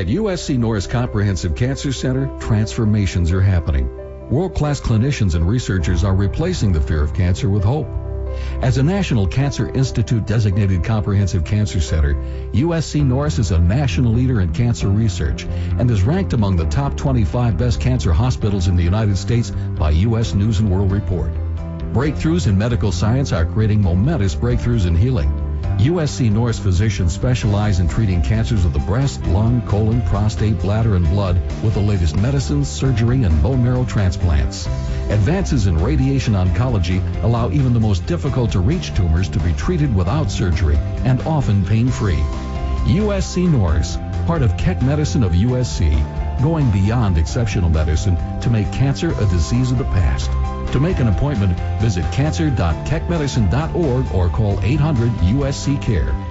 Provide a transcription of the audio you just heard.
At USC Norris Comprehensive Cancer Center, transformations are happening. World-class clinicians and researchers are replacing the fear of cancer with hope. As a National Cancer Institute designated comprehensive cancer center, USC Norris is a national leader in cancer research and is ranked among the top 25 best cancer hospitals in the United States by U.S. News & World Report. Breakthroughs in medical science are creating momentous breakthroughs in healing. USC Norris physicians specialize in treating cancers of the breast, lung, colon, prostate, bladder, and blood with the latest medicines, surgery, and bone marrow transplants. Advances in radiation oncology allow even the most difficult-to-reach tumors to be treated without surgery and often pain-free. USC Norris, part of Keck Medicine of USC, going beyond exceptional medicine to make cancer a disease of the past. To make an appointment, visit cancer.keckmedicine.org or call 800-USC-CARE.